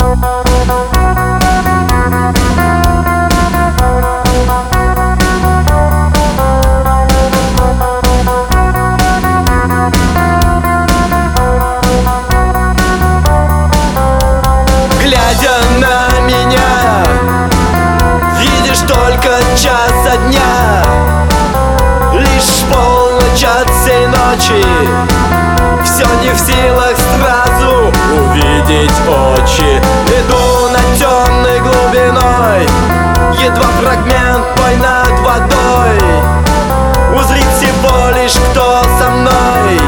Глядя на меня, видишь только часа дня, лишь полночь от всей ночи. Все не в силах сразу увидеть очи. Иду над темной глубиной, едва фрагмент мой над водой. Узрит всего лишь кто со мной,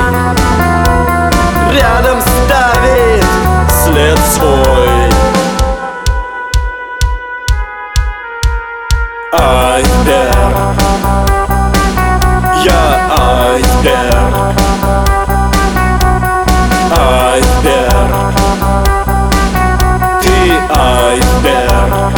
рядом ставит след свой. Айсберг, я айсберг. Айсберг, ты айсберг.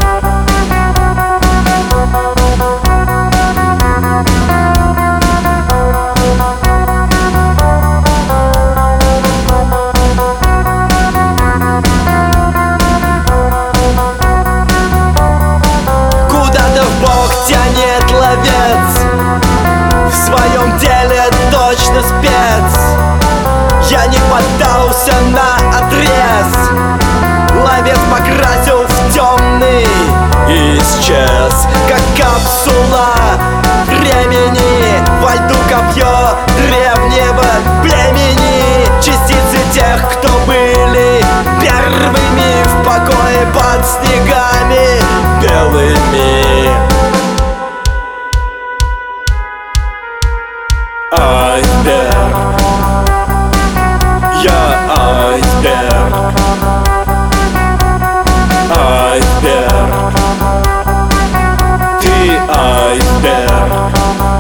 Куда-то в бок тянет ловец, в своем деле точно спец. Я не поддался на отрез, ловец покрасил в темный и исчез, как капсула времени. Во льду копье древнего племени, частицы тех, кто были первыми в покое под снегами белыми. Айсберг, я айсберг. Айсберг, ты айсберг.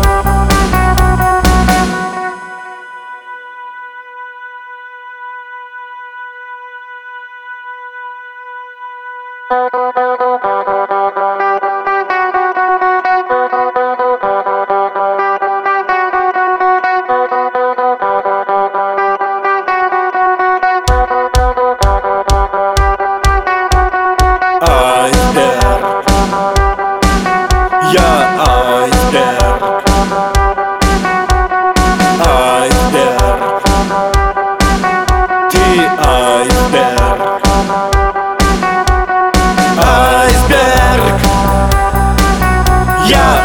Айсберг, я айсберг. Айсберг, ты айсберг. Айсберг, я